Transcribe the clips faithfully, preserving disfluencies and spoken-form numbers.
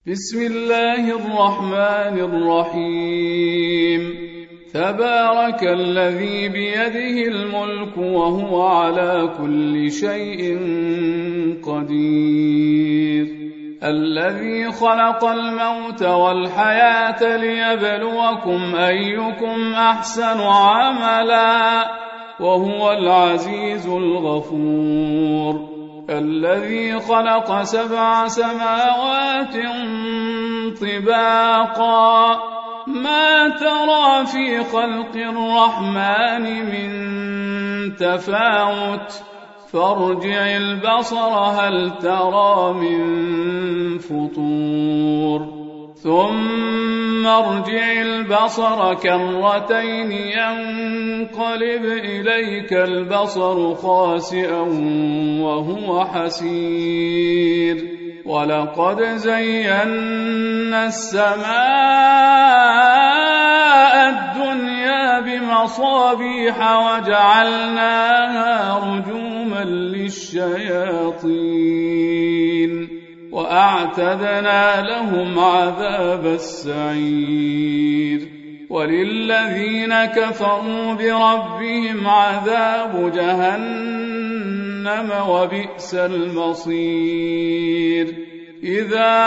بسم الله الرحمن الرحيم تبارك الذي بيده الملك وهو على كل شيء قدير الذي خلق الموت والحياة ليبلوكم أيكم أحسن عملا وهو العزيز الغفور الذي خلق سبع سماوات طباقا ما ترى في خلق الرحمن من تفاوت فارجع البصر هل ترى من فطور ثم ارجع البصر كرتين ينقلب إليك البصر خاسئا وهو حسير ولقد زينا السماء الدنيا بمصابيح وجعلناها رجوما للشياطين وأعتدنا لهم عذاب السعير وللذين كفروا بربهم عذاب جهنم وبئس المصير إذا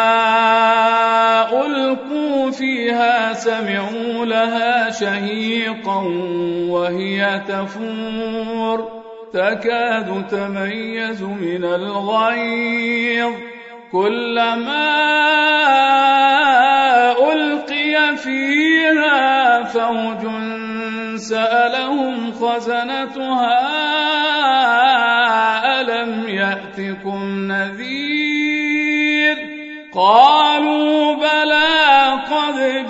ألقوا فيها سمعوا لها شهيقا وهي تفور تكاد تميز من الغيظ كلما ألقي فيها فوج سألهم خزنتها ألم يأتكم نذير قالوا بلى قد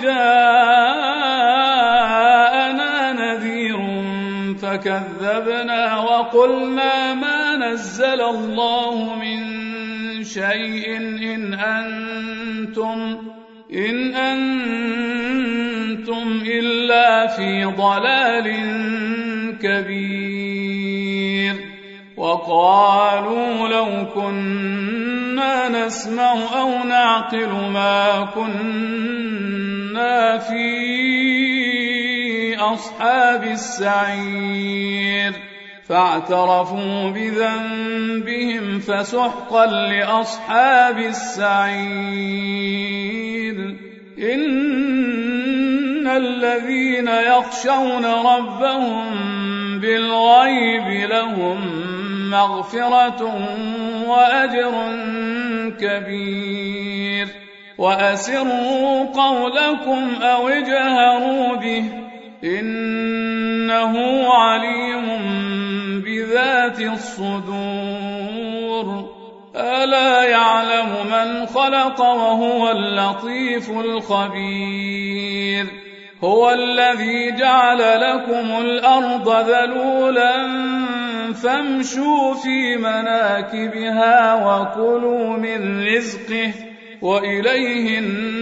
جاءنا نذير فكذبنا وقلنا ما نزل الله من شيء إن أنتم إن أنتم إلا في ضلال كبير وقالوا لو كنا نسمع أو نعقل ما كنا في أصحاب السعير فاعترفوا بذنبهم فسحقا لأصحاب السعير إن الذين يخشون ربهم بالغيب لهم مغفرة وأجر كبير وأسروا قولكم أو اجهروا به إنه عليم بذات الصدور ألا يعلم من خلق وهو اللطيف الخبير هو الذي جعل لكم الأرض ذلولا فامشوا في مناكبها وكلوا من رزقه وإليه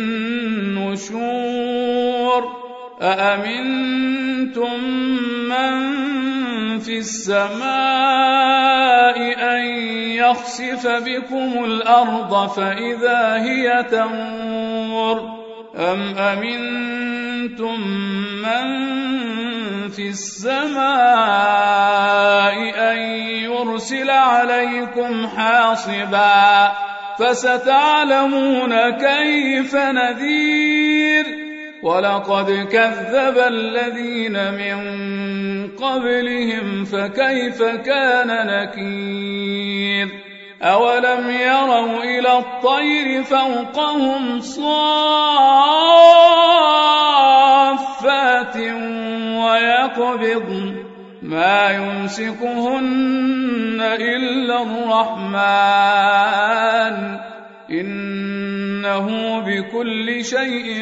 النشور أأمنتم من في السماء أن يخسف بكم الأرض فإذا هي تمور أم أمنتم من في السماء أن يرسل عليكم حاصبا فستعلمون كيف نذير ولقد كذب الذين من قبلهم فكيف كان نكير أولم يروا إلى الطير فوقهم صافات ويقبضن ما يمسكهن إلا الرحمن إنه بكل شيء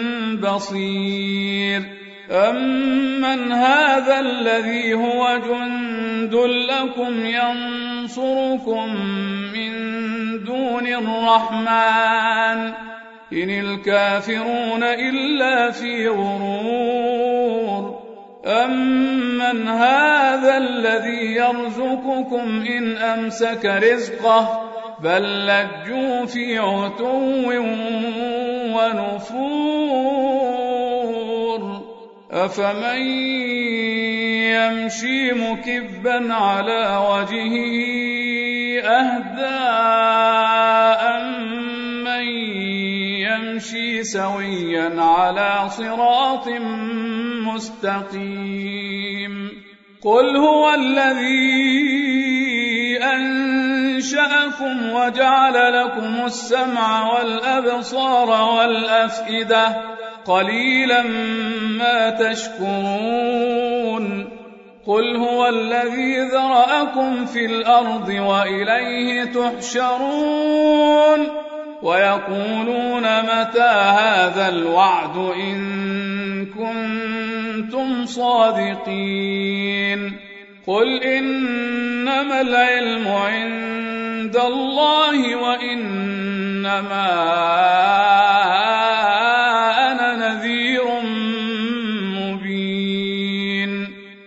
بصير أمن هذا الذي هو جند لكم ينصركم من دون الرحمن إن الكافرون إلا في غرور أمن هذا الذي يرزقكم إن أمسك رزقه بل لجوا في عتو ونفور أفمن يمشي مكبا على وجهه أهدى أمن يمشي سويا على صراط مستقيم قل هو الذي أنشأكم وجعل لكم السمع والأبصار والأفئدة قليلا ما تشكرون قل هو الذي ذرأكم في الأرض وإليه تحشرون ويقولون متى هذا الوعد إن كنتم صادقين قل إنما العلم عند الله وإنما أنا نذير مبين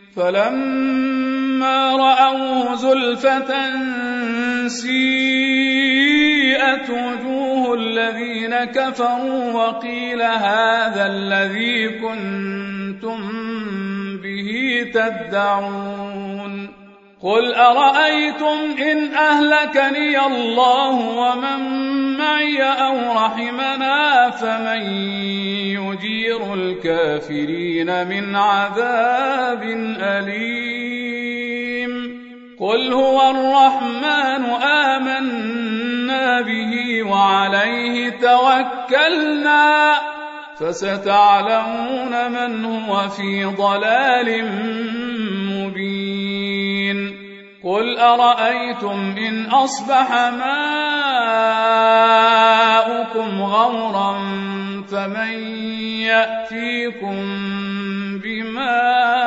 فلما رأوه زلفة سيئت وجوه الذين كفروا وقيل هذا الذي كنتم به تدعون قل أرأيتم إن أهلكني الله ومن معي أو رحمنا فمن يجير الكافرين من عذاب أليم قل هو الرحمن آمنا به وعليه توكلنا فستعلمون من هو في ضلال مبين قل أرأيتم إن أصبح ماؤكم غورا فمن يأتيكم بماء